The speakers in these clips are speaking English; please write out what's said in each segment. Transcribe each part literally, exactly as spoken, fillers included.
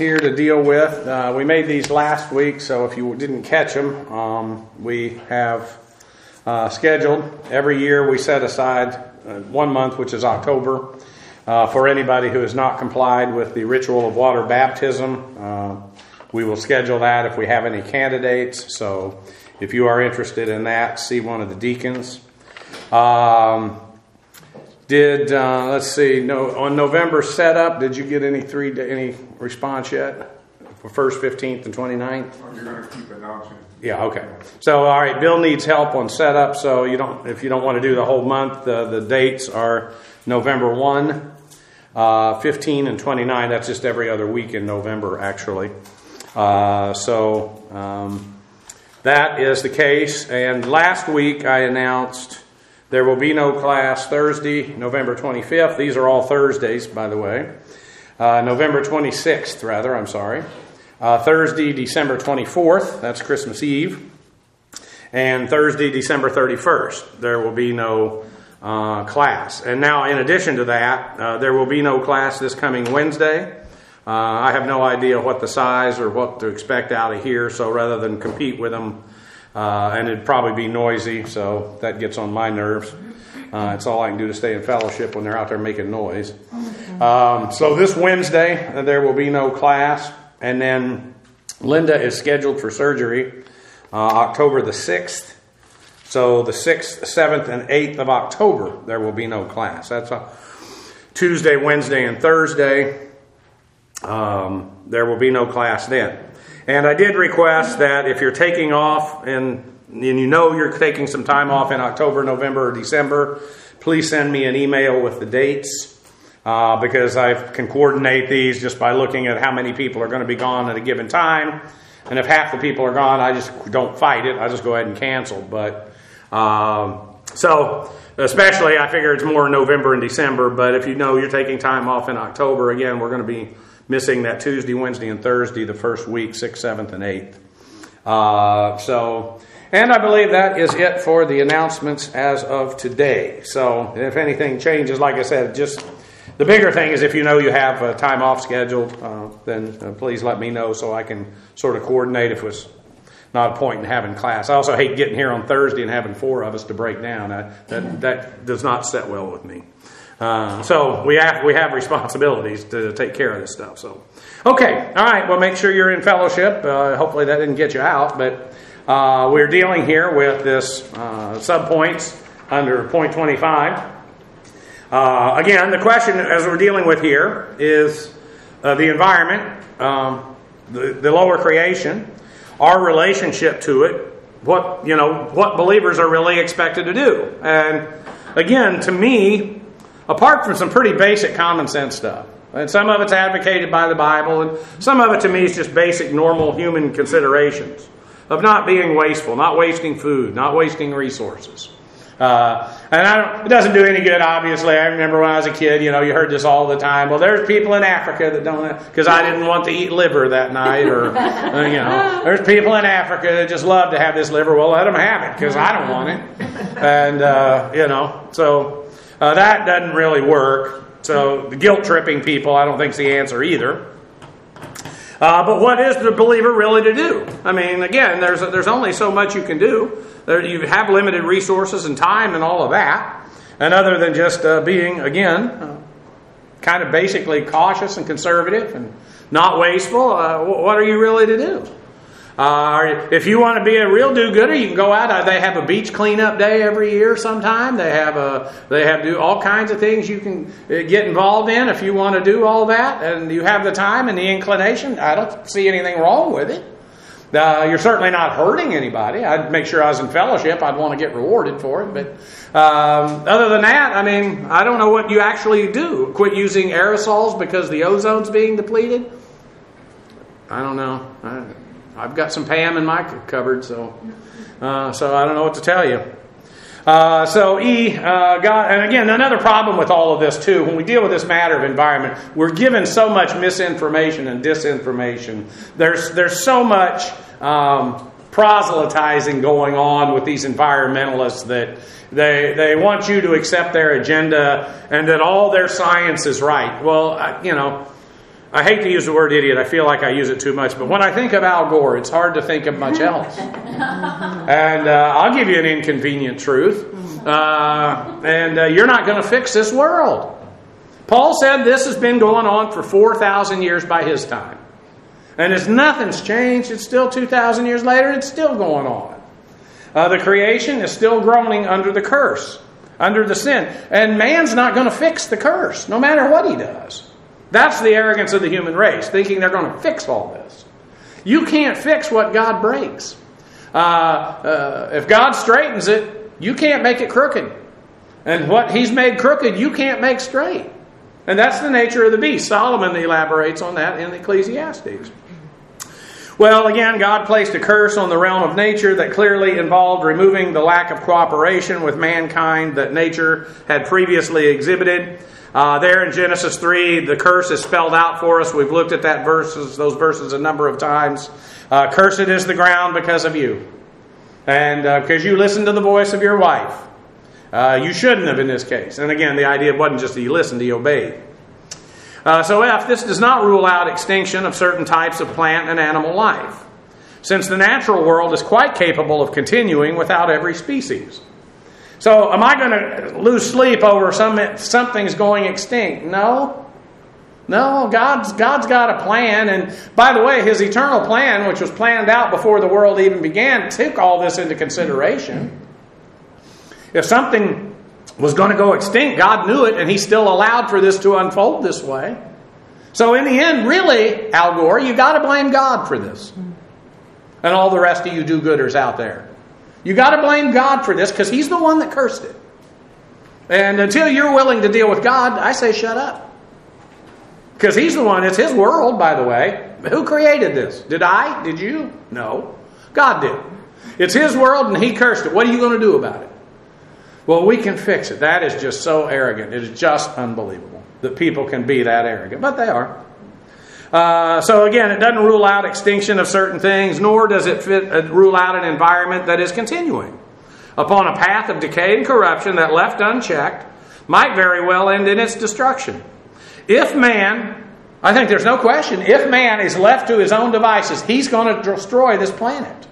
here to deal with. Uh, we made these last week, so if you didn't catch them, um, we have uh, scheduled every year we set aside uh, one month, which is October, uh, for anybody who has not complied with the ritual of water baptism. Uh, we will schedule that if we have any candidates. So if you are interested in that, see one of the deacons. Um, Did, uh, let's see, no, on November setup, did you get any three any response yet? For first, fifteenth, and twenty-ninth? Oh, you're going to keep announcing. Yeah, okay. So, all right, Bill needs help on setup, so you don't, if you don't want to do the whole month, uh, the dates are November first, uh, fifteen, and twenty-nine. That's just every other week in November, actually. Uh, so, um, that is the case. And last week I announced there will be no class Thursday, November twenty-fifth. These are all Thursdays, by the way. Uh, November twenty-sixth, rather, I'm sorry. Uh, Thursday, December twenty-fourth. That's Christmas Eve. And Thursday, December thirty-first. There will be no uh, class. And now, in addition to that, uh, there will be no class this coming Wednesday. Uh, I have no idea what the size or what to expect out of here, so rather than compete with them, Uh, and it'd probably be noisy, so that gets on my nerves. Uh, it's all I can do to stay in fellowship when they're out there making noise. Um, so this Wednesday, uh, there will be no class. And then Linda is scheduled for surgery uh, October the sixth. So the sixth, seventh, and eighth of October, there will be no class. That's a Tuesday, Wednesday, and Thursday. Um, there will be no class then. And I did request that if you're taking off and, and you know you're taking some time off in October, November, or December, please send me an email with the dates uh, because I can coordinate these just by looking at how many people are going to be gone at a given time. And if half the people are gone, I just don't fight it. I just go ahead and cancel. But um, so especially I figure it's more November and December. But if you know you're taking time off in October, again, we're going to be missing that Tuesday, Wednesday, and Thursday, the first week, sixth, seventh, and eighth. Uh, so, and I believe that is it for the announcements as of today. So, if anything changes, like I said, just the bigger thing is if you know you have a time off scheduled, uh, then uh, please let me know so I can sort of coordinate if it was not a point in having class. I also hate getting here on Thursday and having four of us to break down. I, that, that does not set well with me. Uh, so we have we have responsibilities to take care of this stuff. So, okay, all right. Well, make sure you're in fellowship. Uh, hopefully that didn't get you out, but uh, we're dealing here with this uh, subpoints under point twenty-five. Uh, again, the question as we're dealing with here is uh, the environment, um, the, the lower creation, our relationship to it. What you know, what believers are really expected to do, and again, to me, apart from some pretty basic common sense stuff, and some of it's advocated by the Bible, and some of it to me is just basic normal human considerations of not being wasteful, not wasting food, not wasting resources. Uh, and I don't, it doesn't do any good, obviously. I remember when I was a kid, you know, you heard this all the time. Well, there's people in Africa that don't, because I didn't want to eat liver that night, or, uh, you know, there's people in Africa that just love to have this liver. Well, let them have it, because I don't want it. And, uh, you know, so Uh, that doesn't really work. So the guilt-tripping people, I don't think is the answer either. Uh, but what is the believer really to do? I mean, again, there's there's only so much you can do. There, you have limited resources and time and all of that. And other than just uh, being, again, uh, kind of basically cautious and conservative and not wasteful, uh, what are you really to do? Uh, if you want to be a real do-gooder, you can go out. Uh, they have a beach cleanup day every year sometime. They have a, they have do all kinds of things you can get involved in if you want to do all that and you have the time and the inclination. I don't see anything wrong with it. Uh, you're certainly not hurting anybody. I'd make sure I was in fellowship. I'd want to get rewarded for it. But um, other than that, I mean, I don't know what you actually do. Quit using aerosols because the ozone's being depleted? I don't know. I, I've got some Pam in my cupboard, so uh, so I don't know what to tell you. Uh, so E, uh, God, and again, another problem with all of this too, when we deal with this matter of environment, we're given so much misinformation and disinformation. There's there's so much um, proselytizing going on with these environmentalists that they they want you to accept their agenda and that all their science is right. Well, I, you know. I hate to use the word idiot. I feel like I use it too much. But when I think of Al Gore, it's hard to think of much else. And uh, I'll give you an inconvenient truth. Uh, and uh, you're not going to fix this world. Paul said this has been going on for four thousand years by his time. And it's nothing's changed. It's still two thousand years later. It's still going on. Uh, the creation is still groaning under the curse, under the sin. And man's not going to fix the curse, no matter what he does. That's the arrogance of the human race, thinking they're going to fix all this. You can't fix what God breaks. Uh, uh, if God straightens it, you can't make it crooked. And what He's made crooked, you can't make straight. And that's the nature of the beast. Solomon elaborates on that in Ecclesiastes. Well, again, God placed a curse on the realm of nature that clearly involved removing the lack of cooperation with mankind that nature had previously exhibited. Uh, there in Genesis three, the curse is spelled out for us. We've looked at that verses, those verses a number of times. Uh, Cursed is the ground because of you. And uh, because you listened to the voice of your wife. Uh, you shouldn't have in this case. And again, the idea wasn't just that he listened, he obeyed. Uh, so F, this does not rule out extinction of certain types of plant and animal life, since the natural world is quite capable of continuing without every species. So am I going to lose sleep over some something's going extinct? No. No, God's, God's got a plan. And by the way, His eternal plan, which was planned out before the world even began, took all this into consideration. If something was going to go extinct, God knew it, and He still allowed for this to unfold this way. So in the end, really, Al Gore, you got to blame God for this. And all the rest of you do-gooders out there. You got to blame God for this because He's the one that cursed it. And until you're willing to deal with God, I say shut up. Because He's the one, it's His world, by the way. Who created this? Did I? Did you? No. God did. It's His world and He cursed it. What are you going to do about it? Well, we can fix it. That is just so arrogant. It is just unbelievable that people can be that arrogant. But they are. Uh, so again, it doesn't rule out extinction of certain things, nor does it fit, uh, rule out an environment that is continuing upon a path of decay and corruption that, left unchecked, might very well end in its destruction. If man, I think there's no question, if man is left to his own devices, he's going to destroy this planet.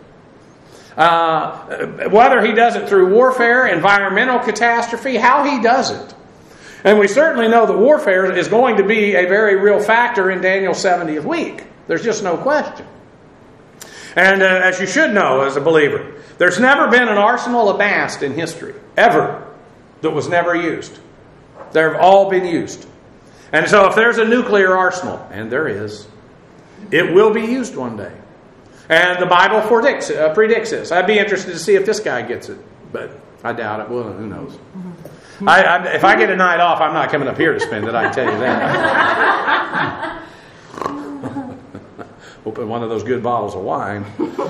Uh, whether he does it through warfare, environmental catastrophe, how he does it. And we certainly know that warfare is going to be a very real factor in Daniel's seventieth week. There's just no question. And uh, as you should know as a believer, there's never been an arsenal amassed in history, ever, that was never used. They've all been used. And so if there's a nuclear arsenal, and there is, it will be used one day. And the Bible predicts, uh, predicts this. I'd be interested to see if this guy gets it, but I doubt it. Well, who knows? I, I, if I get a night off, I'm not coming up here to spend it, I can tell you that. Open one of those good bottles of wine.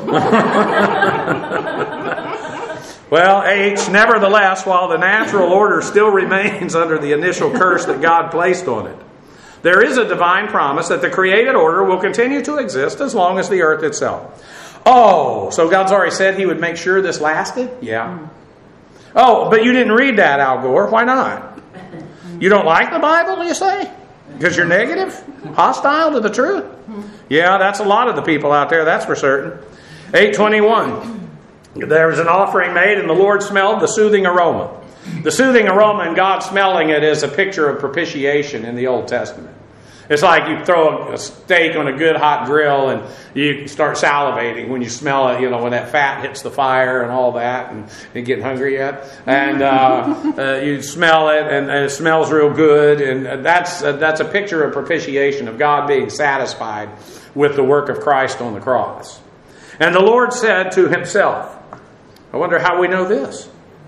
Well, H, nevertheless, while the natural order still remains under the initial curse that God placed on it, there is a divine promise that the created order will continue to exist as long as the earth itself. Oh, so God's already said He would make sure this lasted? Yeah. Oh, but you didn't read that, Al Gore. Why not? You don't like the Bible, you say? Because you're negative? Hostile to the truth? Yeah, that's a lot of the people out there, that's for certain. eight twenty-one. There was an offering made, and the Lord smelled the soothing aroma. The soothing aroma and God smelling it is a picture of propitiation in the Old Testament. It's like you throw a steak on a good hot grill and you start salivating when you smell it, you know, when that fat hits the fire and all that, and you getting hungry yet? And uh, uh, you smell it, and, and it smells real good, and that's uh, that's a picture of propitiation, of God being satisfied with the work of Christ on the cross. And the Lord said to Himself, I wonder how we know this.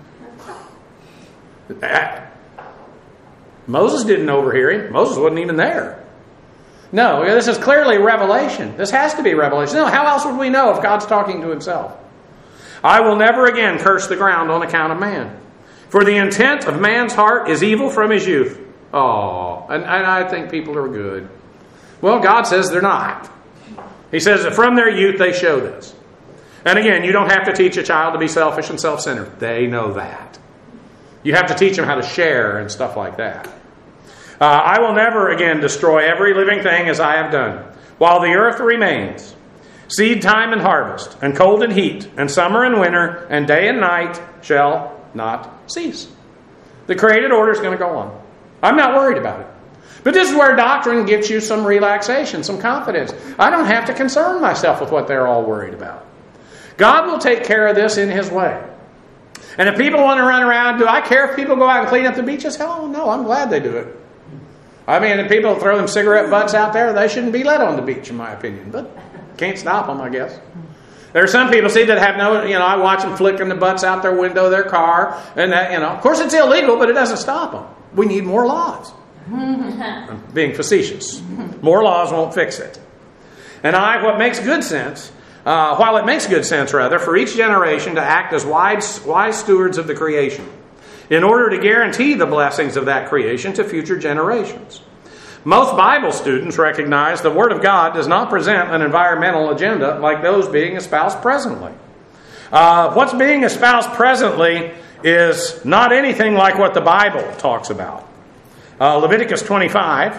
Moses didn't overhear Him. Moses wasn't even there. No, this is clearly revelation. This has to be revelation. No, how else would we know if God's talking to Himself? I will never again curse the ground on account of man. For the intent of man's heart is evil from his youth. Oh, and, and I think people are good. Well, God says they're not. He says that from their youth they show this. And again, you don't have to teach a child to be selfish and self-centered. They know that. You have to teach them how to share and stuff like that. Uh, I will never again destroy every living thing as I have done. While the earth remains, seed time and harvest, and cold and heat, and summer and winter, and day and night shall not cease. The created order is going to go on. I'm not worried about it. But this is where doctrine gets you some relaxation, some confidence. I don't have to concern myself with what they're all worried about. God will take care of this in His way. And if people want to run around, do I care if people go out and clean up the beaches? Hell no, I'm glad they do it. I mean, if people throw them cigarette butts out there, they shouldn't be let on the beach, in my opinion. But can't stop them, I guess. There are some people, see, that have no, you know, I watch them flicking the butts out their window of their car. And that, you know, of course it's illegal, but it doesn't stop them. We need more laws. I'm being facetious. More laws won't fix it. And I, what makes good sense, uh, while it makes good sense, rather, for each generation to act as wise, wise stewards of the creation, in order to guarantee the blessings of that creation to future generations. Most Bible students recognize the Word of God does not present an environmental agenda like those being espoused presently. Uh, what's being espoused presently is not anything like what the Bible talks about. Uh, Leviticus twenty-five,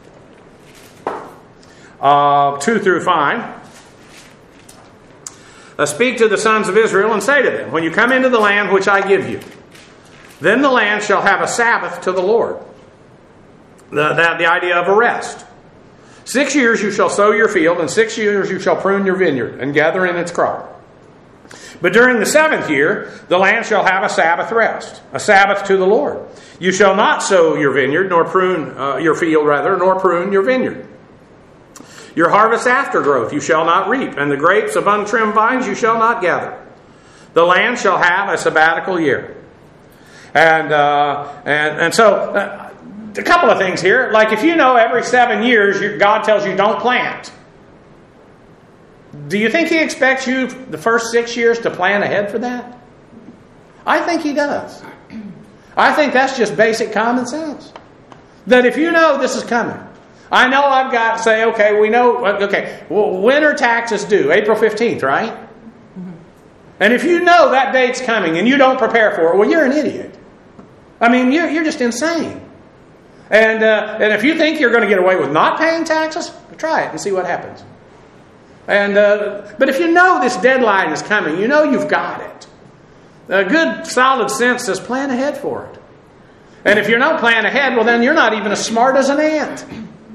uh, two through five. Uh, Speak to the sons of Israel and say to them, when you come into the land which I give you, then the land shall have a Sabbath to the Lord. The, that, the idea of a rest. Six years you shall sow your field, and six years you shall prune your vineyard, and gather in its crop. But during the seventh year, the land shall have a Sabbath rest, a Sabbath to the Lord. You shall not sow your vineyard, nor prune uh, your field, rather, nor prune your vineyard. Your harvest aftergrowth you shall not reap, and the grapes of untrimmed vines you shall not gather. The land shall have a sabbatical year. And uh, and and so uh, a couple of things here. Like if you know every seven years you, God tells you don't plant. Do you think He expects you the first six years to plan ahead for that? I think He does. I think that's just basic common sense. That if you know this is coming, I know I've got to say, okay, we know, okay, well, when are taxes due? April fifteenth, right? And if you know that date's coming and you don't prepare for it, well, you're an idiot. I mean, you're, you're just insane. And uh, and if you think you're going to get away with not paying taxes, try it and see what happens. And uh, but if you know this deadline is coming, you know you've got it. A good solid sense says plan ahead for it. And if you're not planning ahead, well then you're not even as smart as an ant.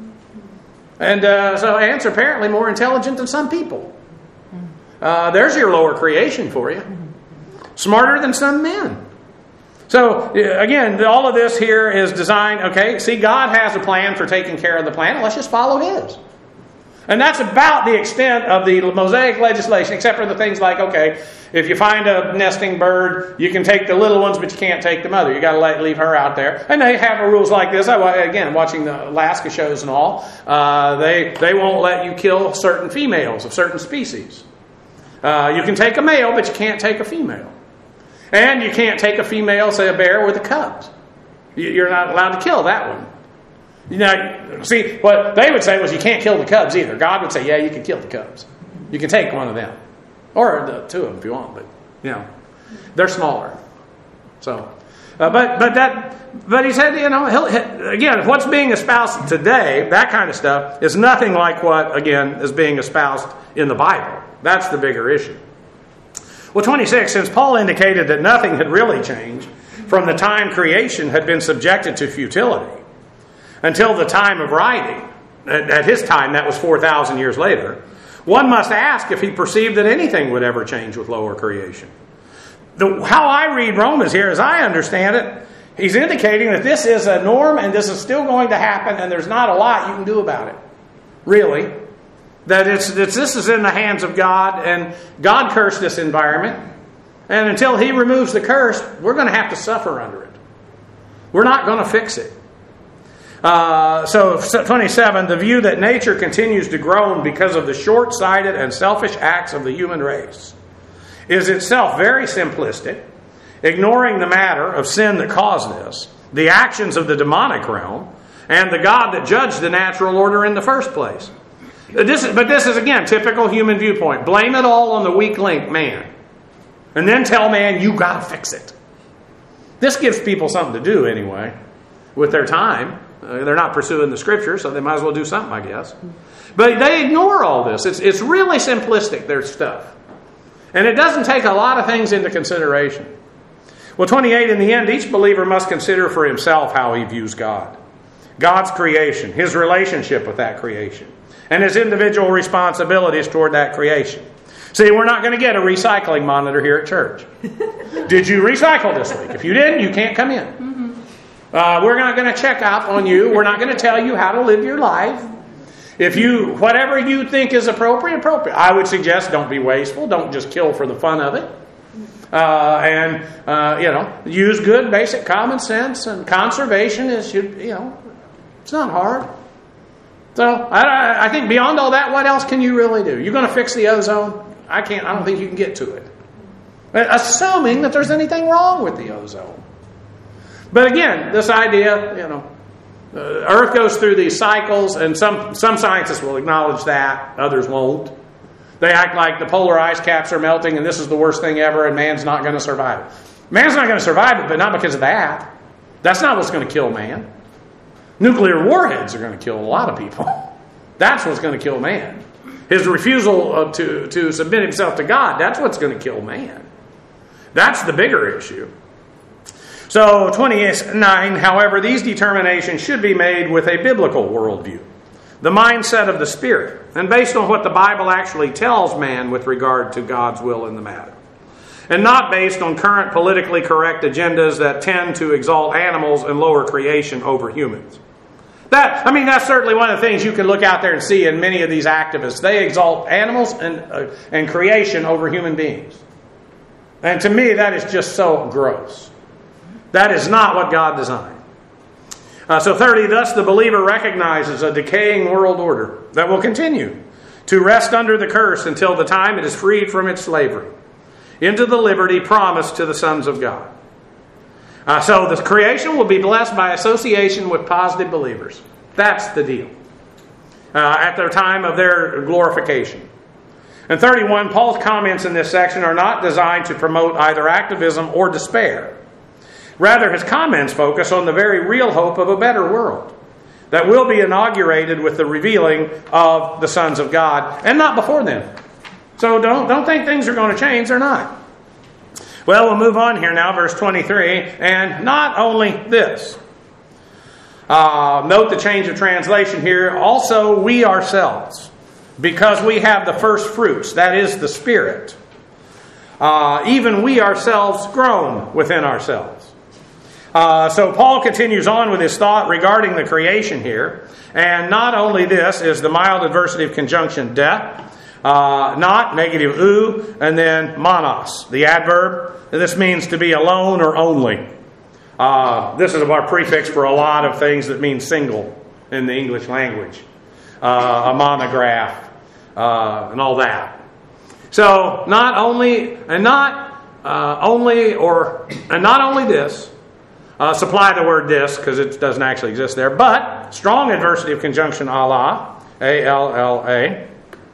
And uh, so ants are apparently more intelligent than some people. Uh, there's your lower creation for you. Smarter than some men. So, again, all of this here is designed, okay, see, God has a plan for taking care of the planet. Let's just follow His. And that's about the extent of the Mosaic legislation, except for the things like, okay, if you find a nesting bird, you can take the little ones, but you can't take the mother. You got to let, leave her out there. And they have rules like this. I, again, watching the Alaska shows and all, uh, they, they won't let you kill certain females of certain species. Uh, you can take a male, but you can't take a female. And you can't take a female, say a bear, with the cubs. You're not allowed to kill that one. You know, see, what they would say was you can't kill the cubs either. God would say, yeah, you can kill the cubs. You can take one of them. Or the two of them if you want, but, you know, they're smaller. So, uh, but but that, but he said, you know, he'll, again, what's being espoused today, that kind of stuff, is nothing like what, again, is being espoused in the Bible. That's the bigger issue. Well, twenty-six, since Paul indicated that nothing had really changed from the time creation had been subjected to futility until the time of writing, at his time, that was four thousand years later, one must ask if he perceived that anything would ever change with lower creation. The, how I read Romans here, as I understand it, he's indicating that this is a norm and this is still going to happen and there's not a lot you can do about it. Really. That it's, it's this is in the hands of God, and God cursed this environment. And until He removes the curse, we're going to have to suffer under it. We're not going to fix it. Uh, so, twenty-seven, the view that nature continues to groan because of the short-sighted and selfish acts of the human race is itself very simplistic, ignoring the matter of sin that caused this, the actions of the demonic realm, and the God that judged the natural order in the first place. This is, but this is, again, typical human viewpoint. Blame it all on the weak link, man. And then tell man, you got to fix it. This gives people something to do, anyway, with their time. Uh, they're not pursuing the Scripture, so they might as well do something, I guess. But they ignore all this. It's, it's really simplistic, their stuff. And it doesn't take a lot of things into consideration. Well, twenty-eight, in the end, each believer must consider for himself how he views God. God's creation, his relationship with that creation, and his individual responsibilities toward that creation. See, we're not going to get a recycling monitor here at church. Did you recycle this week? If you didn't, you can't come in. Uh, we're not going to check up on you. We're not going to tell you how to live your life. If you, whatever you think is appropriate, appropriate. I would suggest don't be wasteful. Don't just kill for the fun of it. Uh, and, uh, you know, use good basic common sense, and conservation is, you know, it's not hard. So I, I think beyond all that, what else can you really do? You're going to fix the ozone? I can't. I don't think you can get to it. Assuming that there's anything wrong with the ozone. But again, this idea, you know, uh, Earth goes through these cycles, and some some scientists will acknowledge that, others won't. They act like the polar ice caps are melting, and this is the worst thing ever, and man's not going to survive it. Man's not going to survive it, but not because of that. That's not what's going to kill man. Nuclear warheads are going to kill a lot of people. That's what's going to kill man. His refusal to, to submit himself to God, that's what's going to kill man. That's the bigger issue. So, twenty-nine, however, these determinations should be made with a biblical worldview, the mindset of the Spirit, and based on what the Bible actually tells man with regard to God's will in the matter, and not based on current politically correct agendas that tend to exalt animals and lower creation over humans. That, I mean, that's certainly one of the things you can look out there and see in many of these activists. They exalt animals and, uh, and creation over human beings. And to me, that is just so gross. That is not what God designed. Uh, so thirty, thus the believer recognizes a decaying world order that will continue to rest under the curse until the time it is freed from its slavery into the liberty promised to the sons of God. Uh, so the creation will be blessed by association with positive believers. That's the deal. Uh, at the time of their glorification. And thirty-one, Paul's comments in this section are not designed to promote either activism or despair. Rather, his comments focus on the very real hope of a better world that will be inaugurated with the revealing of the sons of God, and not before then. So don't, don't think things are going to change. They're not. Well, we'll move on here now, verse twenty-three. And not only this. Uh, note the change of translation here. Also, we ourselves, because we have the first fruits, that is the Spirit, uh, even we ourselves groan within ourselves. Uh, so Paul continues on with his thought regarding the creation here. And not only this is the mild adversity of conjunction death, uh, not, negative u, and then monos, the adverb. This means to be alone or only. Uh, this is our prefix for a lot of things that mean single in the English language. Uh, a monograph, uh, and all that. So not only, and not uh, only, or, and not only this, Uh, supply the word this because it doesn't actually exist there. But strong adversity of conjunction Allah, A L L A.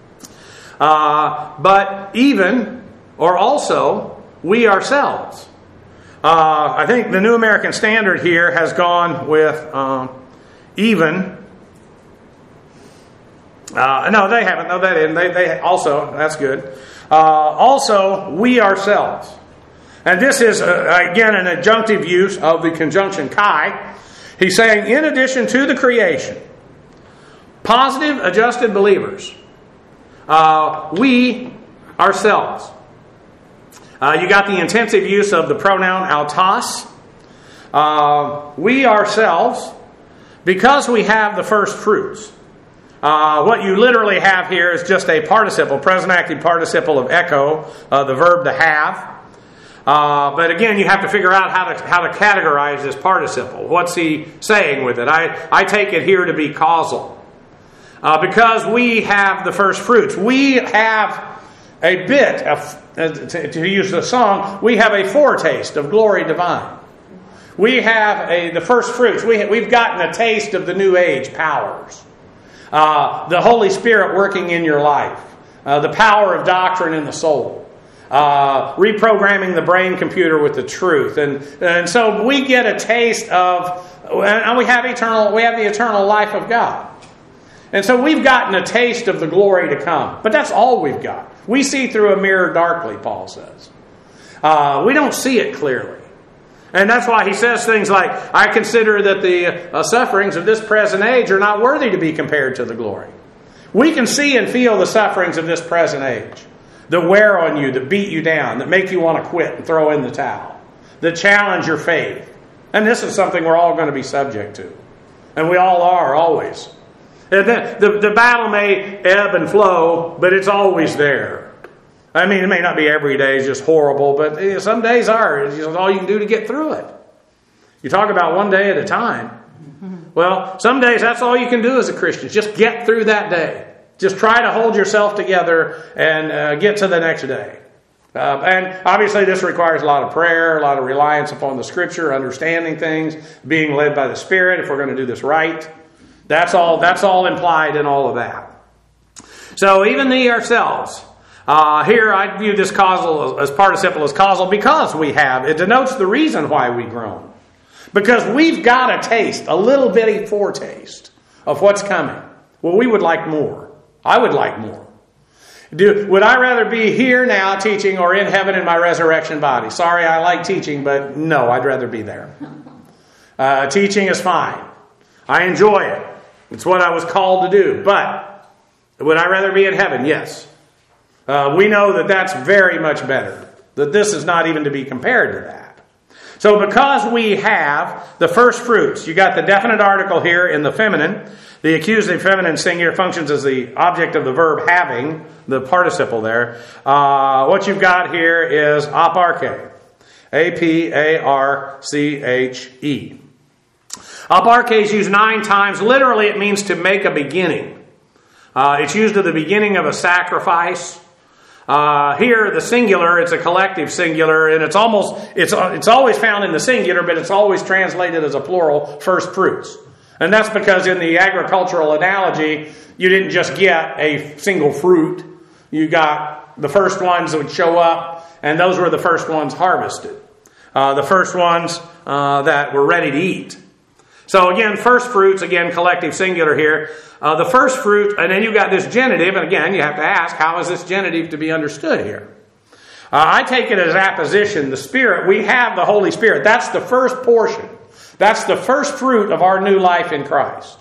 Uh, but even or also we ourselves. Uh, I think the New American Standard here has gone with um, even. Uh, no, they haven't. No, they didn't. They, they also, that's good. Uh, also, we ourselves. And this is, uh, again, an adjunctive use of the conjunction kai. He's saying, in addition to the creation, positive, adjusted believers, uh, we ourselves. Uh, you got the intensive use of the pronoun autos. Uh, we ourselves, because we have the first fruits. Uh, what you literally have here is just a participle, present active participle of echo, uh, the verb to have. Uh, but again, you have to figure out how to how to categorize this participle. What's he saying with it? I, I take it here to be causal. Uh, because we have the first fruits. We have a bit of, uh, to, to use the song, we have a foretaste of glory divine. We have a the first fruits. We, we've gotten a taste of the new age powers. Uh, the Holy Spirit working in your life. Uh, the power of doctrine in the soul. Uh, reprogramming the brain computer with the truth. And, and so we get a taste of And we have eternal, we have the eternal life of God. And so we've gotten a taste of the glory to come. But that's all we've got. We see through a mirror darkly, Paul says. Uh, we don't see it clearly. And that's why he says things like, I consider that the uh, sufferings of this present age are not worthy to be compared to the glory. We can see and feel the sufferings of this present age that wear on you, that beat you down, that make you want to quit and throw in the towel, that challenge your faith. And this is something we're all going to be subject to. And we all are, always. And the, the, the battle may ebb and flow, but it's always there. I mean, it may not be every day, it's just horrible, but you know, some days are. It's just all you can do to get through it. You talk about one day at a time. Well, some days that's all you can do as a Christian. Just get through that day. Just try to hold yourself together and uh, get to the next day. Uh, and obviously this requires a lot of prayer, a lot of reliance upon the Scripture, understanding things, being led by the Spirit if we're going to do this right. That's all, that's all implied in all of that. So even we ourselves, uh, here I view this causal as participle as causal because we have. It denotes the reason why we groan. Because we've got a taste, a little bitty foretaste of what's coming. Well, we would like more. I would like more. Do, would I rather be here now teaching or in heaven in my resurrection body? Sorry, I like teaching, but no, I'd rather be there. Uh, teaching is fine. I enjoy it. It's what I was called to do. But would I rather be in heaven? Yes. Uh, we know that that's very much better. That this is not even to be compared to that. So because we have the first fruits, you got the definite article here in the feminine. The accusative feminine singular functions as the object of the verb having, the participle there. Uh, what you've got here is aparche. A P A R C H E. Aparche is used nine times. Literally, it means to make a beginning. Uh, it's used at the beginning of a sacrifice. Uh, here, the singular, it's a collective singular, and it's almost, it's, it's always found in the singular, but it's always translated as a plural, first fruits. And that's because in the agricultural analogy, you didn't just get a single fruit. You got the first ones that would show up, and those were the first ones harvested. Uh, the first ones uh, that were ready to eat. So again, first fruits, again, collective singular here. Uh, the first fruit, and then you got this genitive, and again, you have to ask, how is this genitive to be understood here? Uh, I take it as apposition, the Spirit. We have the Holy Spirit. That's the first portion. That's the first fruit of our new life in Christ.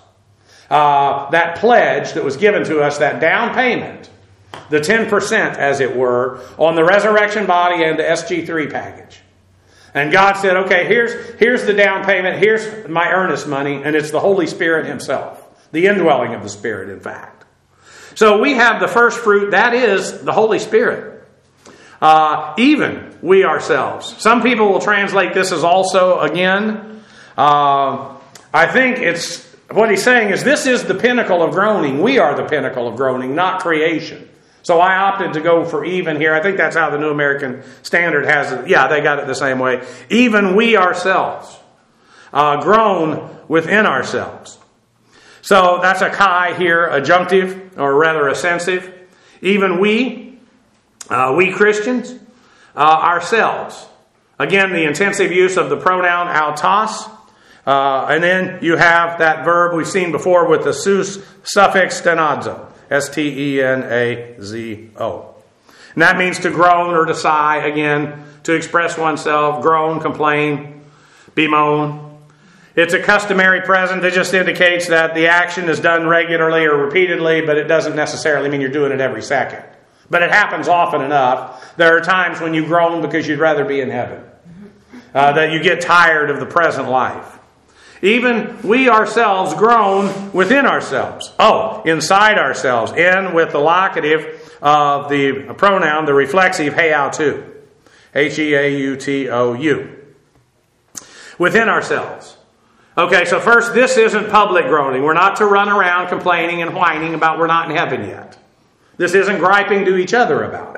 Uh, that pledge that was given to us, that down payment, the ten percent, as it were, on the resurrection body and the S G three package. And God said, okay, here's, here's the down payment, here's my earnest money, and it's the Holy Spirit Himself. The indwelling of the Spirit, in fact. So we have the first fruit, that is the Holy Spirit. Uh, even we ourselves. Some people will translate this as also again. Uh, I think it's, what he's saying is this is the pinnacle of groaning. We are the pinnacle of groaning, not creation. So I opted to go for even here. I think that's how the New American Standard has it. Yeah, they got it the same way. Even we ourselves uh, groan within ourselves. So that's a chi here, adjunctive, or rather assensive. Even we, uh, we Christians, uh, ourselves. Again, the intensive use of the pronoun autos. Uh, and then you have that verb we've seen before with the sus suffix stenazo. S T E N A Z O. And that means to groan or to sigh, again, to express oneself, groan, complain, bemoan. It's a customary present that just indicates that the action is done regularly or repeatedly, but it doesn't necessarily mean you're doing it every second. But it happens often enough. There are times when you groan because you'd rather be in heaven. Uh, that you get tired of the present life. Even we ourselves groan within ourselves. Oh, inside ourselves. In with the locative of the pronoun, the reflexive heautou. H E A U T O U. Within ourselves. Okay, so first, this isn't public groaning. We're not to run around complaining and whining about we're not in heaven yet. This isn't griping to each other about it.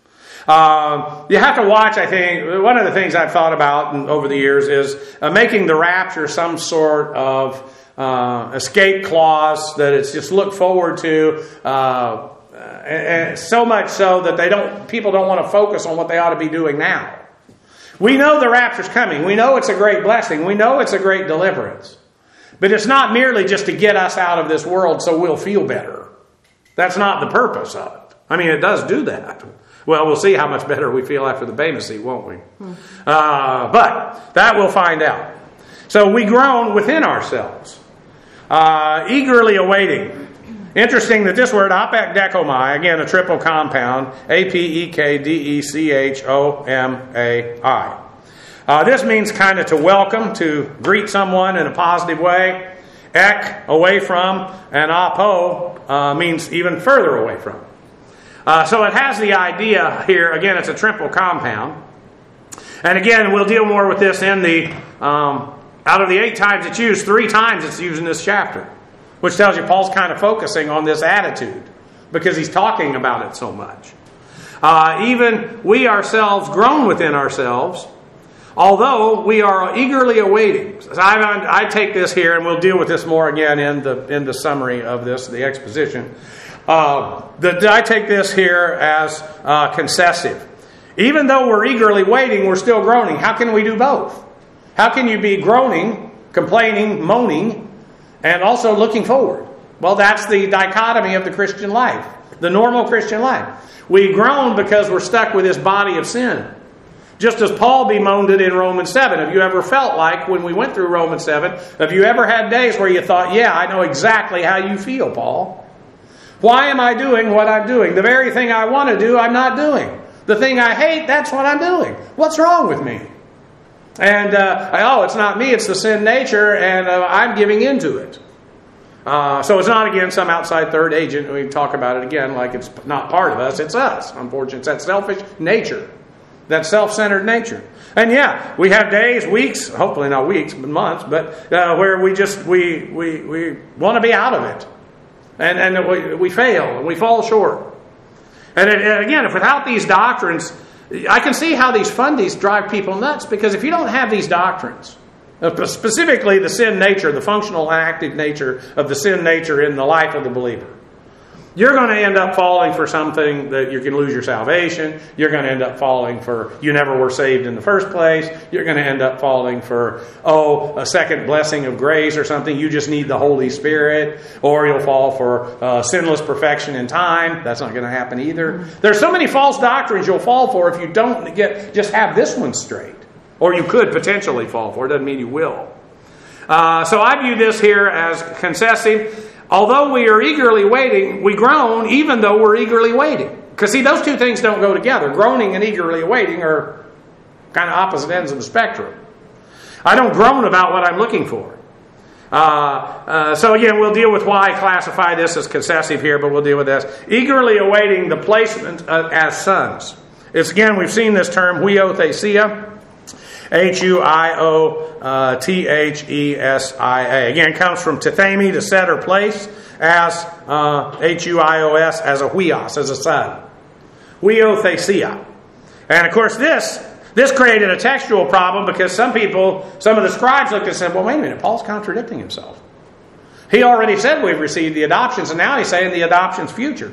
Uh, you have to watch, I think, one of the things I've thought about over the years is uh, making the rapture some sort of uh, escape clause that it's just look forward to, uh, and, and so much so that they don't, people don't want to focus on what they ought to be doing now. We know the rapture's coming. We know it's a great blessing. We know it's a great deliverance. But it's not merely just to get us out of this world so we'll feel better. That's not the purpose of it. I mean, it does do that. Well, we'll see how much better we feel after the Bema seat, won't we? Hmm. Uh, but that we'll find out. So we groan within ourselves, uh, eagerly awaiting. Interesting that this word, apekdekomai, again, a triple compound, A P E K D E C H O M A I. Uh, this means kind of to welcome, to greet someone in a positive way. Ek, away from, and apo uh, means even further away from. Uh, so it has the idea here, again, it's a triple compound. And again, we'll deal more with this in the, um, out of the eight times it's used, three times it's used in this chapter. Which tells you Paul's kind of focusing on this attitude because he's talking about it so much. Uh, even we ourselves groan within ourselves, although we are eagerly awaiting. So I, I take this here, and we'll deal with this more again in the in the summary of this, the exposition. Uh, the, I take this here as uh, concessive. Even though we're eagerly waiting, we're still groaning. How can we do both? How can you be groaning, complaining, moaning, and also looking forward? Well, that's the dichotomy of the Christian life, the normal Christian life. We groan because we're stuck with this body of sin. Just as Paul bemoaned it in Romans seven. Have you ever felt like, when we went through Romans seven, have you ever had days where you thought, yeah, I know exactly how you feel, Paul. Why am I doing what I'm doing? The very thing I want to do, I'm not doing. The thing I hate, that's what I'm doing. What's wrong with me? And, uh, oh, it's not me, it's the sin nature, and uh, I'm giving into it. Uh, so it's not, again, some outside third agent. We talk about it again like it's not part of us. It's us, unfortunately. It's that selfish nature, that self-centered nature. And yeah, we have days, weeks, hopefully not weeks, but months, but uh, where we just, we we we want to be out of it. And, and we, we fail, and we fall short. And, it, and again, if without these doctrines, I can see how these fundies drive people nuts, because if you don't have these doctrines, specifically the sin nature, the functional and active nature of the sin nature in the life of the believer, you're going to end up falling for something that you can lose your salvation. You're going to end up falling for you never were saved in the first place. You're going to end up falling for, oh, a second blessing of grace or something. You just need the Holy Spirit. Or you'll fall for uh, sinless perfection in time. That's not going to happen either. There's so many false doctrines you'll fall for if you don't get just have this one straight. Or you could potentially fall for it. Doesn't mean you will. Uh, so I view this here as concessive. Although we are eagerly waiting, we groan even though we're eagerly waiting. Because see, those two things don't go together. Groaning and eagerly waiting are kind of opposite ends of the spectrum. I don't groan about what I'm looking for. Uh, uh, so again, we'll deal with why I classify this as concessive here, but we'll deal with this. Eagerly awaiting the placement uh, as sons. It's again, we've seen this term, huiothesia. H U I O T H E S I A. Again, it comes from tithemi, to set or place, as uh, H U I O S, as a huios, as a son. Huiothesia. And of course this, this created a textual problem, because some people, some of the scribes looked and said, well, wait a minute, Paul's contradicting himself. He already said we've received the adoptions, and now he's saying the adoption's future.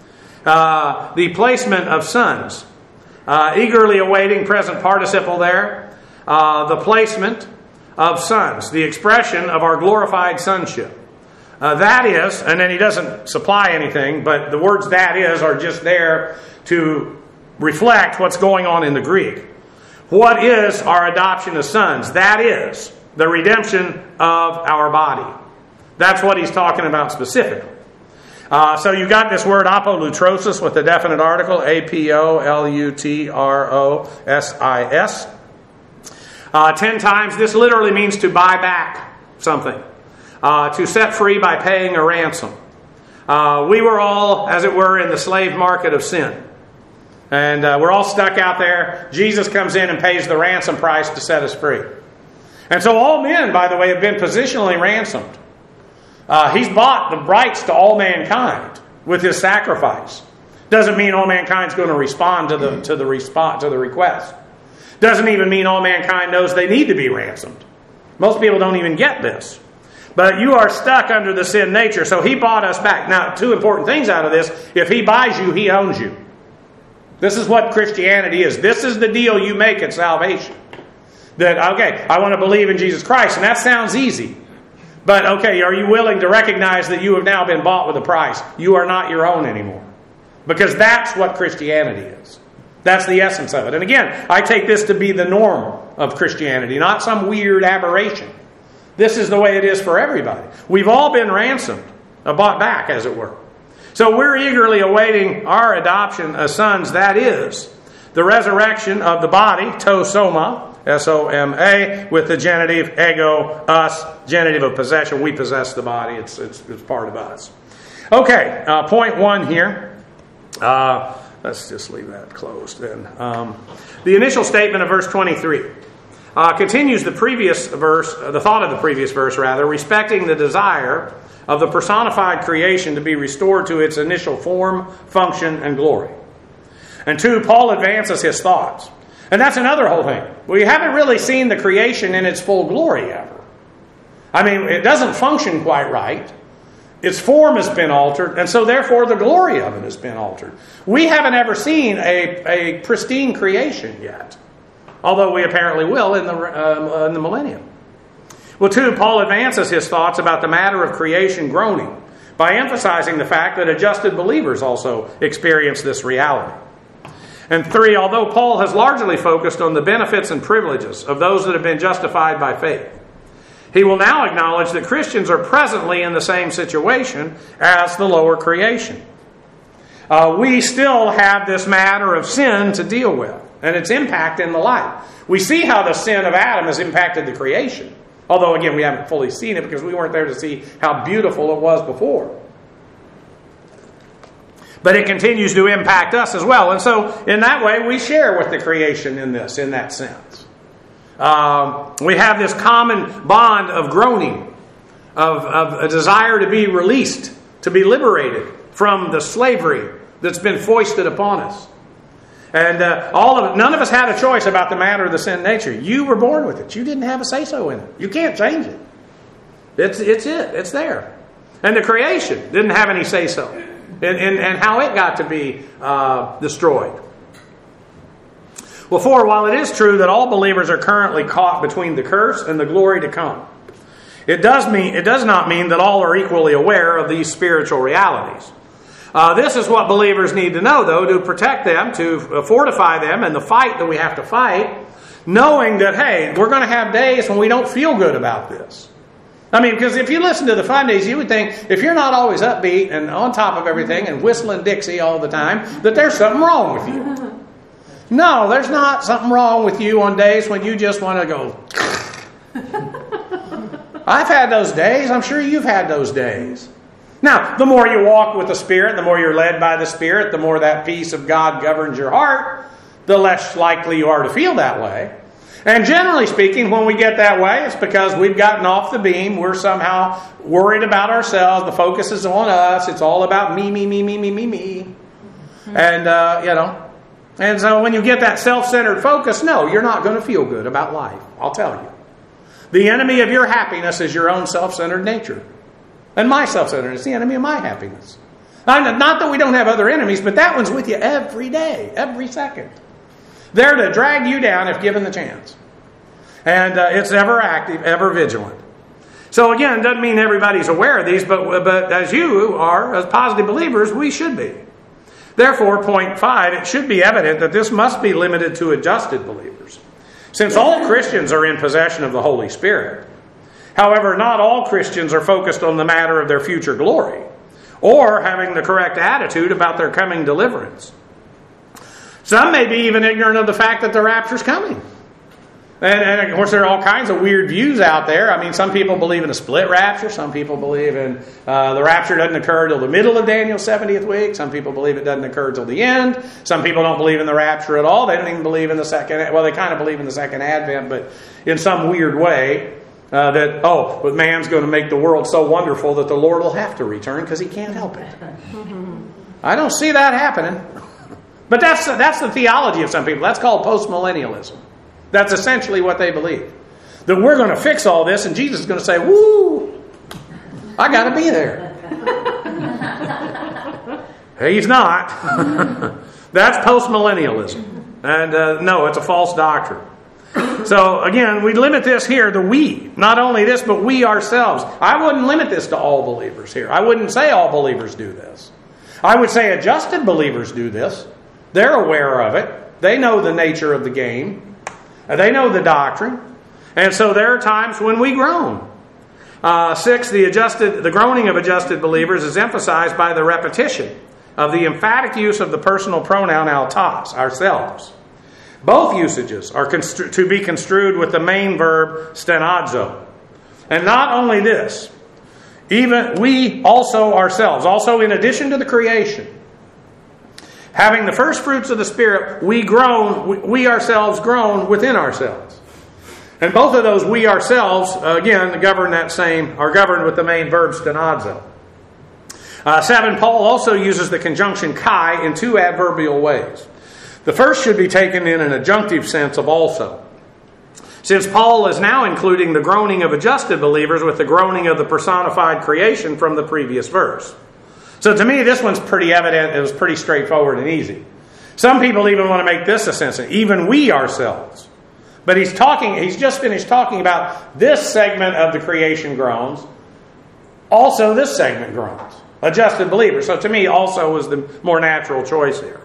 Uh, the placement of sons. Uh, eagerly awaiting, present participle there. Uh, the placement of sons, the expression of our glorified sonship. Uh, that is, and then he doesn't supply anything, but the words that is are just there to reflect what's going on in the Greek. What is our adoption as sons? That is the redemption of our body. That's what he's talking about specifically. Uh, so you've got this word apolutrosis with a definite article, A P O L U T R O S I S. Uh, ten times, this literally means to buy back something. Uh, to set free by paying a ransom. Uh, we were all, as it were, in the slave market of sin. And uh, we're all stuck out there. Jesus comes in and pays the ransom price to set us free. And so all men, by the way, have been positionally ransomed. Uh, he's bought the rights to all mankind with his sacrifice. Doesn't mean all mankind's going to respond to the to the response to the request. Doesn't even mean all mankind knows they need to be ransomed. Most people don't even get this. But you are stuck under the sin nature, so he bought us back. Now, two important things out of this. If he buys you, he owns you. This is what Christianity is. This is the deal you make at salvation. That, okay, I want to believe in Jesus Christ, and that sounds easy. But, okay, are you willing to recognize that you have now been bought with a price? You are not your own anymore. Because that's what Christianity is. That's the essence of it. And again, I take this to be the norm of Christianity, not some weird aberration. This is the way it is for everybody. We've all been ransomed, bought back, as it were. So we're eagerly awaiting our adoption as sons. That is the resurrection of the body, to soma, S O M A, with the genitive ego, us, genitive of possession. We possess the body. It's, it's, it's part of us. Okay, uh, point one here. Uh, let's just leave that closed then. Um, the initial statement of verse twenty-three uh, continues the previous verse, uh, the thought of the previous verse rather, respecting the desire of the personified creation to be restored to its initial form, function, and glory. And two, Paul advances his thoughts. And that's another whole thing. We haven't really seen the creation in its full glory ever. I mean, it doesn't function quite right. Its form has been altered, and so therefore the glory of it has been altered. We haven't ever seen a, a pristine creation yet, although we apparently will in the, uh, in the millennium. Well, two, Paul advances his thoughts about the matter of creation groaning by emphasizing the fact that adjusted believers also experience this reality. And three, although Paul has largely focused on the benefits and privileges of those that have been justified by faith, he will now acknowledge that Christians are presently in the same situation as the lower creation. Uh, we still have this matter of sin to deal with and its impact in the life. We see how the sin of Adam has impacted the creation. Although, again, we haven't fully seen it because we weren't there to see how beautiful it was before. But it continues to impact us as well. And so, in that way, we share with the creation in this, in that sense. Um, we have this common bond of groaning, of, of a desire to be released, to be liberated from the slavery that's been foisted upon us. And uh, all of it, none of us had a choice about the matter of the sin nature. You were born with it. You didn't have a say-so in it. You can't change it. It's, it's it. It's there. And the creation didn't have any say-so in, in, in how it got to be uh, destroyed. Well, four, while it is true that all believers are currently caught between the curse and the glory to come, it does mean it does not mean that all are equally aware of these spiritual realities. Uh, this is what believers need to know, though, to protect them, to fortify them in the fight that we have to fight, knowing that, hey, we're going to have days when we don't feel good about this. I mean, because if you listen to the fun days, you would think if you're not always upbeat and on top of everything and whistling Dixie all the time, that there's something wrong with you. No, there's not something wrong with you on days when you just want to go. I've had those days. I'm sure you've had those days. Now, the more you walk with the Spirit, the more you're led by the Spirit, the more that peace of God governs your heart, the less likely you are to feel that way. And generally speaking, when we get that way, it's because we've gotten off the beam. We're somehow worried about ourselves. The focus is on us. It's all about me, me, me, me, me, me, me. And, uh, you know. And so when you get that self-centered focus, no, you're not going to feel good about life. I'll tell you. The enemy of your happiness is your own self-centered nature. And my self-centeredness is the enemy of my happiness. Not that we don't have other enemies, but that one's with you every day, every second. There to drag you down if given the chance. And uh, it's ever active, ever vigilant. So again, it doesn't mean everybody's aware of these, but, but as you are, as positive believers, we should be. Therefore, point five, it should be evident that this must be limited to adjusted believers, since all Christians are in possession of the Holy Spirit. However, not all Christians are focused on the matter of their future glory, or having the correct attitude about their coming deliverance. Some may be even ignorant of the fact that the rapture's coming. And, and of course, there are all kinds of weird views out there. I mean, some people believe in a split rapture. Some people believe in uh, the rapture doesn't occur till the middle of Daniel's seventieth week. Some people believe it doesn't occur till the end. Some people don't believe in the rapture at all. They don't even believe in the second. Well, they kind of believe in the second advent, but in some weird way uh, that, oh, but man's going to make the world so wonderful that the Lord will have to return because he can't help it. I don't see that happening. But that's, that's the theology of some people. That's called postmillennialism. That's essentially what they believe. That we're going to fix all this and Jesus is going to say, woo, I got to be there. He's not. That's postmillennialism. And uh, no, it's a false doctrine. So again, we limit this here to we. Not only this, but we ourselves. I wouldn't limit this to all believers here. I wouldn't say all believers do this. I would say adjusted believers do this. They're aware of it. They know the nature of the game. They know the doctrine. And so there are times when we groan. Uh, six, the adjusted, the groaning of adjusted believers is emphasized by the repetition of the emphatic use of the personal pronoun autos, ourselves. Both usages are constru- to be construed with the main verb stenazo. And not only this, even we also ourselves, also in addition to the creation, having the first fruits of the Spirit, we groan, we, we ourselves groan within ourselves. And both of those we ourselves, uh, again, govern that same, are governed with the main verb stenazo. Uh, seven, Paul also uses the conjunction kai in two adverbial ways. The first should be taken in an adjunctive sense of also. Since Paul is now including the groaning of adjusted believers with the groaning of the personified creation from the previous verse. So to me, this one's pretty evident. It was pretty straightforward and easy. Some people even want to make this a sense, even we ourselves. But he's talking, he's just finished talking about this segment of the creation groans. Also, this segment groans. Adjusted believers. So to me, also was the more natural choice here.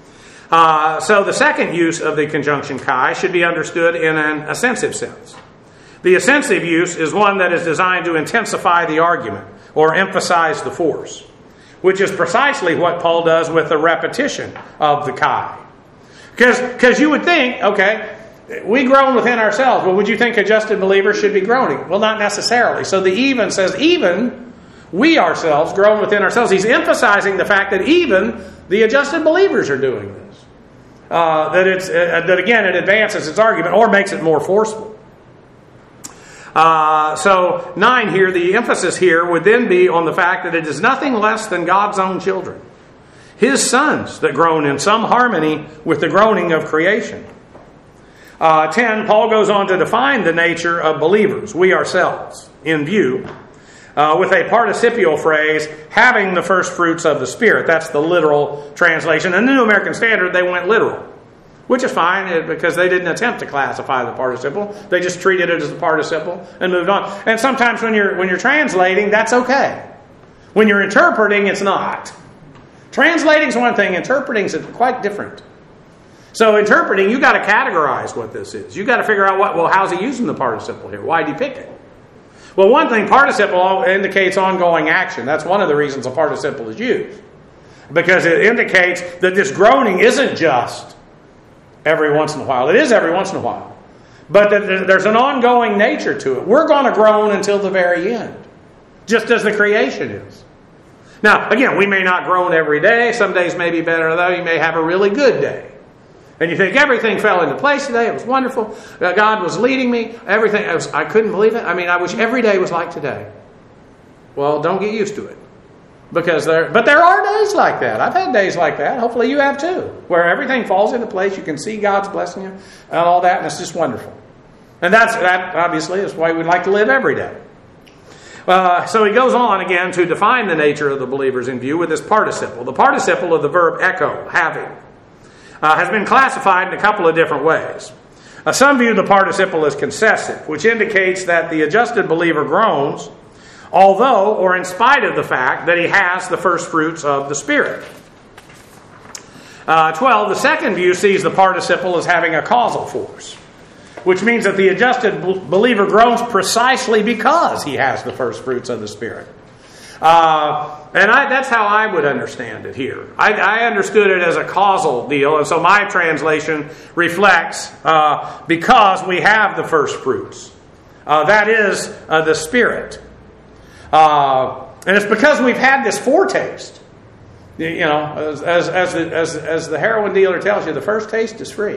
Uh, so the second use of the conjunction kai should be understood in an assensive sense. The assensive use is one that is designed to intensify the argument or emphasize the force, which is precisely what Paul does with the repetition of the kai. Because because you would think, okay, we groan within ourselves. Well, would you think adjusted believers should be groaning? Well, not necessarily. So the even says even we ourselves groan within ourselves. He's emphasizing the fact that even the adjusted believers are doing this. Uh, that it's uh, that again it advances its argument or makes it more forceful. Uh, so nine here, the emphasis here would then be on the fact that it is nothing less than God's own children, His sons, that groan in some harmony with the groaning of creation. Uh, ten, Paul goes on to define the nature of believers, we ourselves, in view, uh, with a participial phrase, having the first fruits of the Spirit. That's the literal translation. In the New American Standard, they went literal, which is fine because they didn't attempt to classify the participle. They just treated it as a participle and moved on. And sometimes when you're when you're translating, that's okay. When you're interpreting, it's not. Translating is one thing, interpreting is quite different. So interpreting, you've got to categorize what this is. You've got to figure out, what. well, how's he using the participle here? Why did he pick it? Well, one thing, participle indicates ongoing action. That's one of the reasons a participle is used. Because it indicates that this groaning isn't just every once in a while. It is every once in a while. But there's an ongoing nature to it. We're going to groan until the very end. Just as the creation is. Now, again, we may not groan every day. Some days may be better, though. You may have a really good day. And you think everything fell into place today. It was wonderful. God was leading me. Everything. I, was, I couldn't believe it. I mean, I wish every day was like today. Well, don't get used to it. Because there, but there are days like that. I've had days like that. Hopefully you have too. Where everything falls into place. You can see God's blessing you and all that. And it's just wonderful. And that's that obviously is why we'd like to live every day. Uh, so he goes on again to define the nature of the believers in view with this participle. The participle of the verb echo, having, uh, has been classified in a couple of different ways. Uh, some view the participle as concessive, which indicates that the adjusted believer groans, although or in spite of the fact that he has the first fruits of the Spirit. Uh, twelve, the second view sees the participle as having a causal force, which means that the adjusted believer groans precisely because he has the first fruits of the Spirit. Uh, and I, that's how I would understand it here. I, I understood it as a causal deal, and so my translation reflects uh, because we have the first fruits. Uh, that is uh, the Spirit. Uh, and it's because we've had this foretaste. You know, as, as, as, the, as, as the heroin dealer tells you, the first taste is free.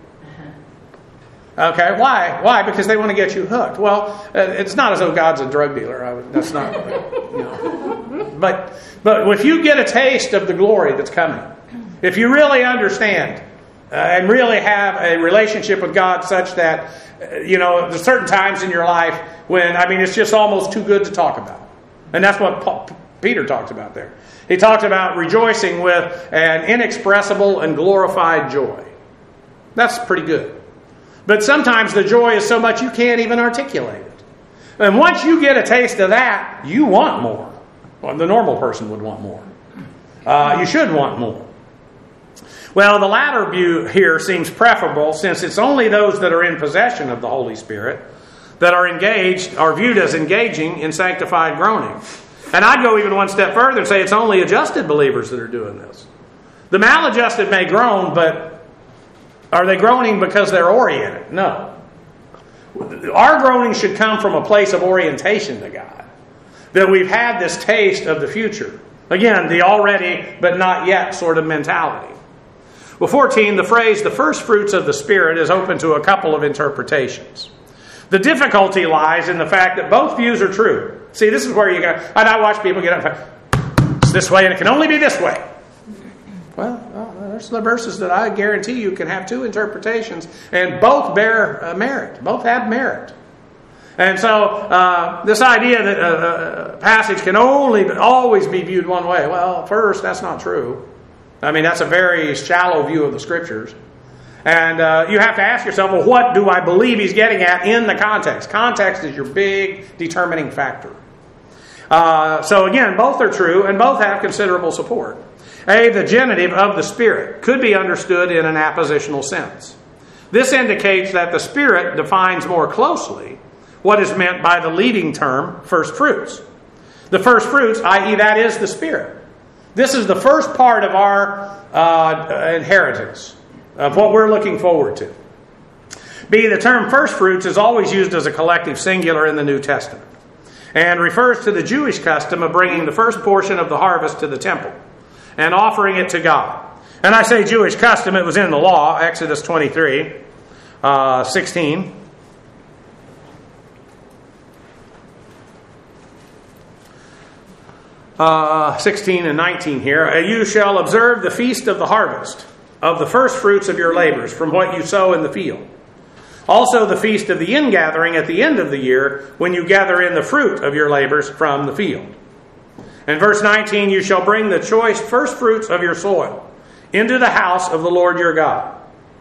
Okay, why? Why? Because they want to get you hooked. Well, it's not as though God's a drug dealer. I would, that's not, you know. But, but if you get a taste of the glory that's coming, if you really understand uh, and really have a relationship with God such that, uh, you know, there's certain times in your life when, I mean, it's just almost too good to talk about. And that's what Paul, Peter talks about there. He talks about rejoicing with an inexpressible and glorified joy. That's pretty good. But sometimes the joy is so much you can't even articulate it. And once you get a taste of that, you want more. Well, the normal person would want more. Uh, you should want more. Well, the latter view here seems preferable, since it's only those that are in possession of the Holy Spirit that are engaged, are viewed as engaging in sanctified groaning. And I'd go even one step further and say it's only adjusted believers that are doing this. The maladjusted may groan, but are they groaning because they're oriented? No. Our groaning should come from a place of orientation to God. That we've had this taste of the future. Again, the already but not yet sort of mentality. Well, fourteen, the phrase, the first fruits of the Spirit, is open to a couple of interpretations. The difficulty lies in the fact that both views are true. See, this is where you go, and I watch people get up and say, it's this way and it can only be this way. Well, well, there's the verses that I guarantee you can have two interpretations, and both bear uh, merit. Both have merit. And so, uh, this idea that a, a passage can only always be viewed one way, well, first, that's not true. I mean, that's a very shallow view of the Scriptures. And uh, you have to ask yourself, well, what do I believe he's getting at in the context? Context is your big determining factor. Uh, so again, both are true, and both have considerable support. A, the genitive of the Spirit could be understood in an appositional sense. This indicates that the Spirit defines more closely what is meant by the leading term, first fruits. The first fruits, that is that is the Spirit. This is the first part of our uh, inheritance, of what we're looking forward to. B, the term first fruits is always used as a collective singular in the New Testament, and refers to the Jewish custom of bringing the first portion of the harvest to the temple and offering it to God. And I say Jewish custom, it was in the law, Exodus twenty-three, uh, sixteen. Uh, sixteen and nineteen here. You shall observe the feast of the harvest, of the first fruits of your labors, from what you sow in the field. Also the feast of the ingathering at the end of the year, when you gather in the fruit of your labors from the field. In verse nineteen, you shall bring the choice first fruits of your soil into the house of the Lord your God.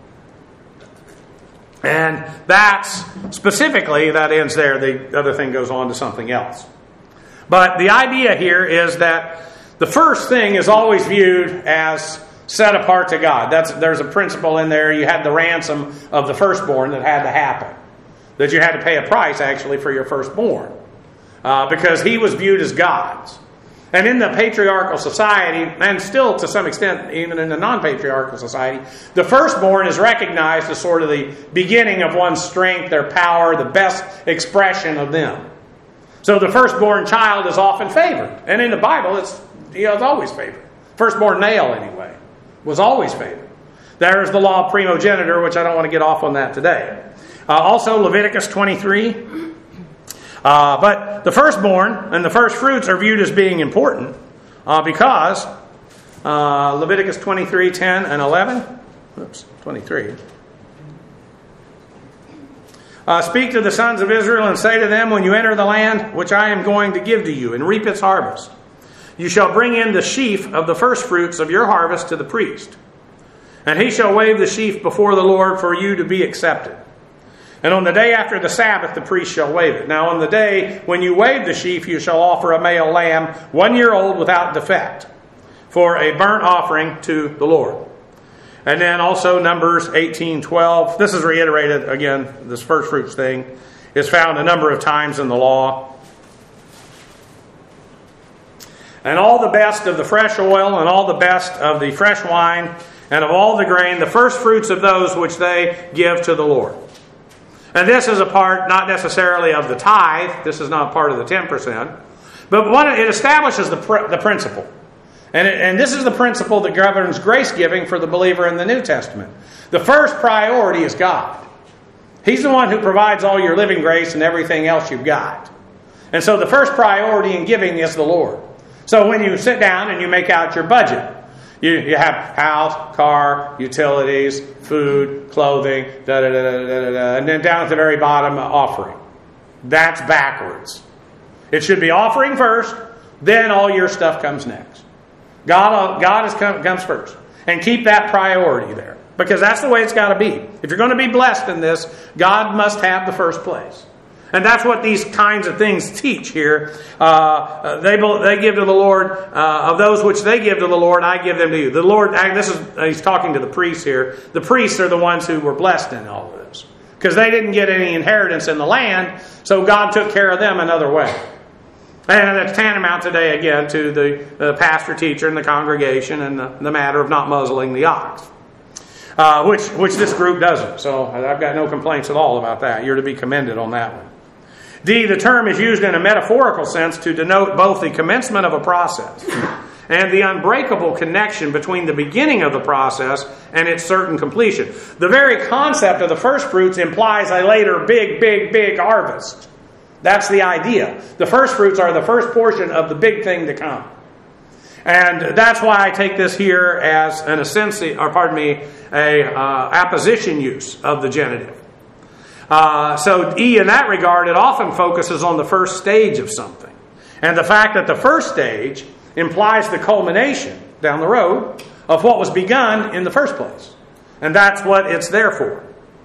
And that's specifically, that ends there. The other thing goes on to something else. But the idea here is that the first thing is always viewed as set apart to God. That's, there's a principle in there. You had the ransom of the firstborn that had to happen. That you had to pay a price, actually, for your firstborn. Uh, because he was viewed as God's. And in the patriarchal society, and still to some extent, even in the non-patriarchal society, the firstborn is recognized as sort of the beginning of one's strength, their power, the best expression of them. So the firstborn child is often favored. And in the Bible, it's, you know, it's always favored. Firstborn male, anyway, was always favored. There's the law of primogeniture, which I don't want to get off on that today. Uh, also, Leviticus twenty-three. Uh, but the firstborn and the first fruits are viewed as being important uh, because uh, Leviticus twenty-three, ten and eleven. Oops, twenty-three. Uh, Speak to the sons of Israel and say to them, when you enter the land which I am going to give to you and reap its harvest, you shall bring in the sheaf of the first fruits of your harvest to the priest. And he shall wave the sheaf before the Lord for you to be accepted. And on the day after the Sabbath, the priest shall wave it. Now on the day when you wave the sheaf, you shall offer a male lamb, one year old without defect, for a burnt offering to the Lord. And then also Numbers eighteen twelve. This is reiterated again, this first fruits thing is found a number of times in the law. And all the best of the fresh oil and all the best of the fresh wine and of all the grain, the first fruits of those which they give to the Lord. And this is a part not necessarily of the tithe. This is not part of the ten percent. But one, it establishes the, pr- the principle. And, it, and this is the principle that governs grace giving for the believer in the New Testament. The first priority is God. He's the one who provides all your living grace and everything else you've got. And so the first priority in giving is the Lord. So when you sit down and you make out your budget, you, you have house, car, utilities, food, clothing, da, da, da, da, da, da, and then down at the very bottom, offering. That's backwards. It should be offering first, Then all your stuff comes next. God, God is come, comes first. And keep that priority there. Because that's the way it's got to be. If you're going to be blessed in this, God must have the first place. And that's what these kinds of things teach here. Uh, they they give to the Lord, uh, of those which they give to the Lord, I give them to you. The Lord, this is he's talking to the priests here. The priests are the ones who were blessed in all of this. Because they didn't get any inheritance in the land, so God took care of them another way. And it's tantamount today again to the uh, pastor, teacher, and the congregation and the, the matter of not muzzling the ox. Uh, which, which this group doesn't. So I've got no complaints at all about that. You're to be commended on that one. D, the term is used in a metaphorical sense to denote both the commencement of a process and the unbreakable connection between the beginning of the process and its certain completion. The very concept of the first fruits implies a later big, big, big harvest. That's the idea. The first fruits are the first portion of the big thing to come. And that's why I take this here as an assensi, or pardon me, a uh, apposition use of the genitive. Uh, so E, in that regard, it often focuses on the first stage of something. And the fact that the first stage implies the culmination down the road of what was begun in the first place. And that's what it's there for.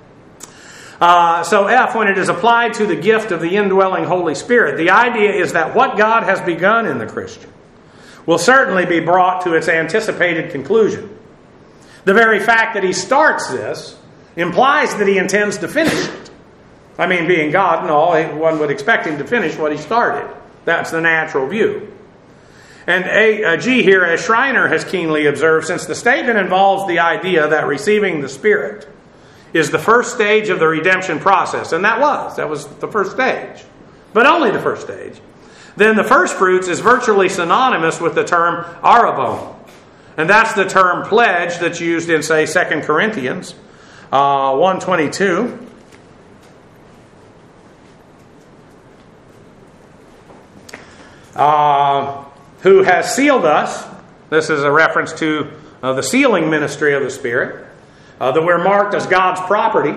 Uh, so F, when it is applied to the gift of the indwelling Holy Spirit, the idea is that what God has begun in the Christian will certainly be brought to its anticipated conclusion. The very fact that he starts this implies that he intends to finish it. I mean, being God and all, one would expect him to finish what he started. That's the natural view. And A, uh, G here, as Schreiner has keenly observed, since the statement involves the idea that receiving the Spirit is the first stage of the redemption process, and that was, that was the first stage, but only the first stage, then the first fruits is virtually synonymous with the term arabon. And that's the term pledge that's used in, say, Second Corinthians uh, one twenty-two. Uh, who has sealed us. This is a reference to uh, the sealing ministry of the Spirit. Uh, that we're marked as God's property.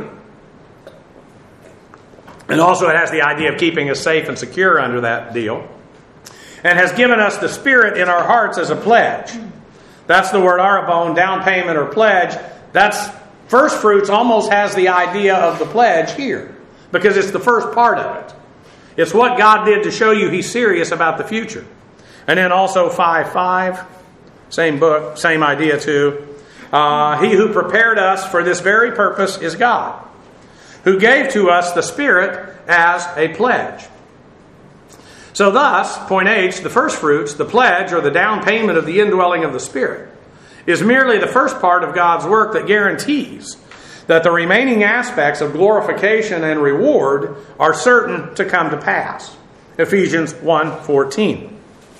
And also it has the idea of keeping us safe and secure under that deal. And has given us the Spirit in our hearts as a pledge. That's the word arabon, down payment or pledge. That's first fruits almost has the idea of the pledge here. Because it's the first part of it. It's what God did to show you He's serious about the future. And then also five five, same book, same idea too. Uh, he who prepared us for this very purpose is God, who gave to us the Spirit as a pledge. So thus, point H, the first fruits, the pledge or the down payment of the indwelling of the Spirit, is merely the first part of God's work that guarantees that the remaining aspects of glorification and reward are certain to come to pass. Ephesians one fourteen.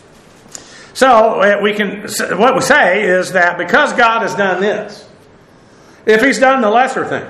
So we can, what we say is that because God has done this, if He's done the lesser thing,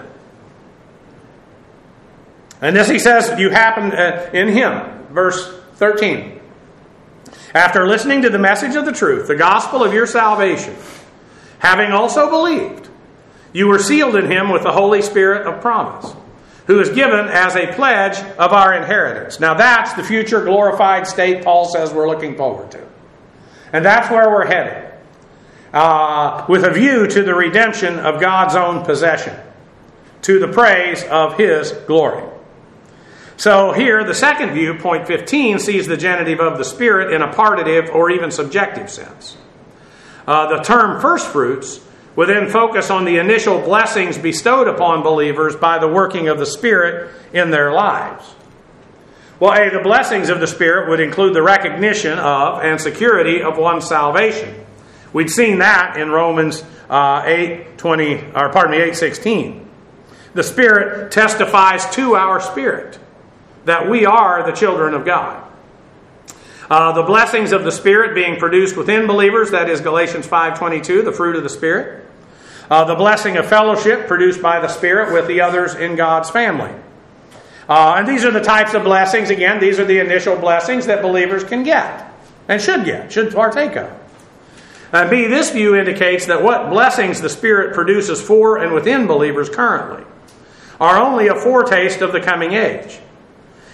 and this He says you happen in Him, verse thirteen. After listening to the message of the truth, the gospel of your salvation, having also believed, you were sealed in Him with the Holy Spirit of promise, who is given as a pledge of our inheritance. Now that's the future glorified state Paul says we're looking forward to. And that's where we're headed. Uh, with a view to the redemption of God's own possession, to the praise of His glory. So here, the second view, point fifteen, sees the genitive of the Spirit in a partitive or even subjective sense. Uh, the term first fruits would then focus on the initial blessings bestowed upon believers by the working of the Spirit in their lives. Well, A, the blessings of the Spirit would include the recognition of and security of one's salvation. We'd seen that in Romans uh, eight twenty, or pardon me, eight sixteen. The Spirit testifies to our spirit that we are the children of God. Uh, the blessings of the Spirit being produced within believers, that is Galatians five twenty-two, the fruit of the Spirit. Uh, the blessing of fellowship produced by the Spirit with the others in God's family. Uh, and these are the types of blessings, again, these are the initial blessings that believers can get and should get, should partake of. And B, this view indicates that what blessings the Spirit produces for and within believers currently are only a foretaste of the coming age.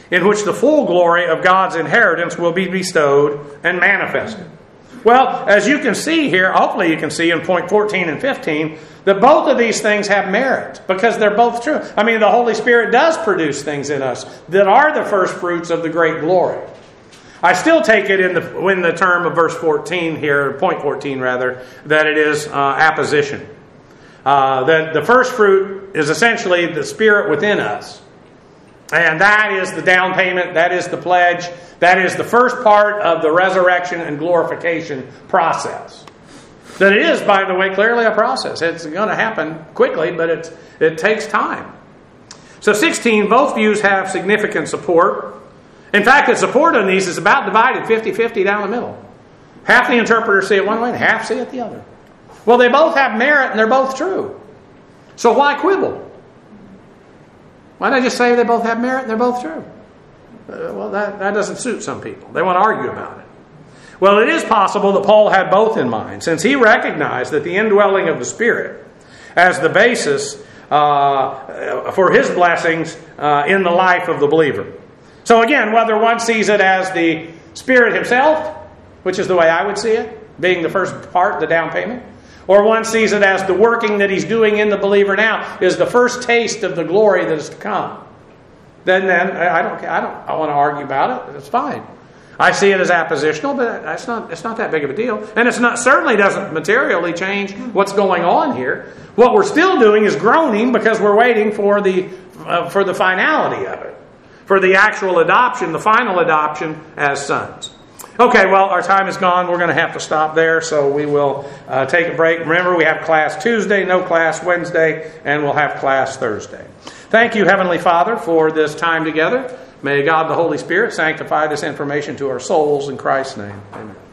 in which the full glory of God's inheritance will be bestowed and manifested. Well, as you can see here, hopefully you can see in point fourteen and fifteen, that both of these things have merit because they're both true. I mean, the Holy Spirit does produce things in us that are the first fruits of the great glory. I still take it in the, in the term of verse fourteen here, point fourteen rather, that it is uh, apposition. Uh, that the first fruit is essentially the Spirit within us. And that is the down payment, that is the pledge, that is the first part of the resurrection and glorification process. That it is, by the way, clearly a process. It's going to happen quickly, but it's, it takes time. So sixteen, both views have significant support. In fact, the support on these is about divided fifty-fifty down the middle. Half the interpreters see it one way and half see it the other. Well, they both have merit and they're both true. So why quibble? Why not just say they both have merit and they're both true? Uh, well, that, that doesn't suit some people. They want to argue about it. Well, it is possible that Paul had both in mind, since he recognized that the indwelling of the Spirit as the basis uh, for his blessings uh, in the life of the believer. So again, whether one sees it as the Spirit himself, which is the way I would see it, being the first part, the down payment, or one sees it as the working that he's doing in the believer now is the first taste of the glory that is to come. Then, then I don't, I don't, I want to argue about it. It's fine. I see it as appositional, but it's not, it's not that big of a deal, and it's not certainly doesn't materially change what's going on here. What we're still doing is groaning because we're waiting for the uh, for the finality of it, for the actual adoption, the final adoption as sons. Okay, well, our time is gone. We're going to have to stop there, so we will uh, take a break. Remember, we have class Tuesday, no class Wednesday, and we'll have class Thursday. Thank you, Heavenly Father, for this time together. May God, the Holy Spirit, sanctify this information to our souls in Christ's name. Amen.